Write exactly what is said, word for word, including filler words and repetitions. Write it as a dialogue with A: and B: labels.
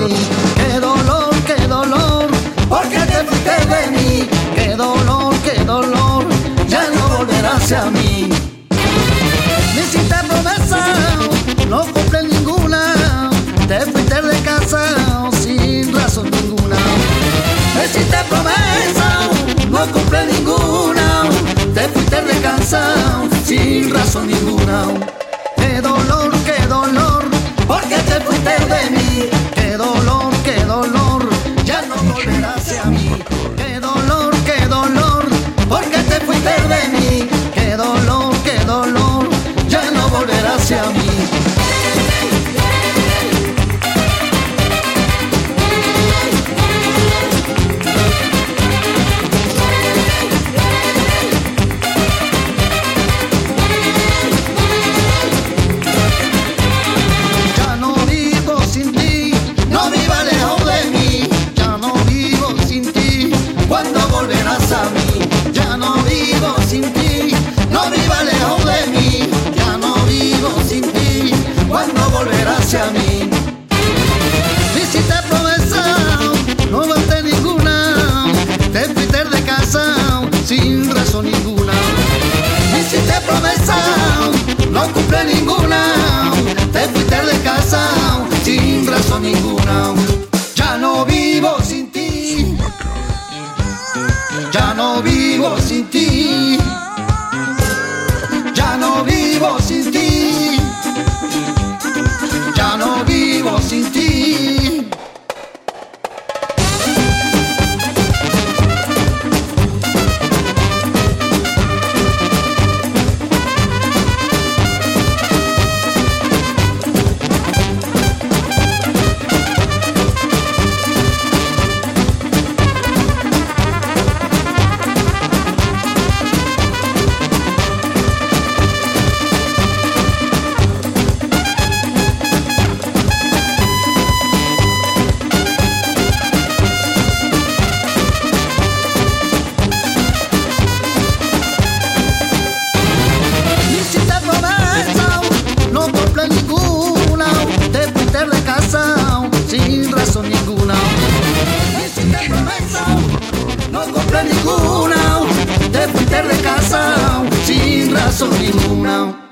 A: mí. Qué dolor, qué dolor, porque te fuiste de mí. Qué dolor, qué dolor, ya no volverás hacia mí. Me hiciste promesa, no cumple ninguna. Te fuiste de casa sin razón ninguna. Me hiciste promesa, no cumple ninguna. Te fuiste de casa sin razón ninguna. Qué dolor, qué dolor, porque te fuiste de mí. Qué dolor, qué dolor, ya no volverás hacia mí. Qué dolor, qué dolor, porque te fuiste de mí. Qué dolor, qué dolor, ya no volverás hacia mí. Hacia mí. Me hiciste promesa, no volté ninguna. Te fuiste de casa sin razón ninguna. Me hiciste promesa, no cumple ninguna. Te fuiste de casa sin razón ninguna. Ya no vivo sin ti. Ya no vivo sin ti. Ya no vivo sin ti. Ya no vivo sin ti. Sin razón ninguna. Me hiciste promesa, no cumple ninguna. Te fuiste de casa sin razón ninguna.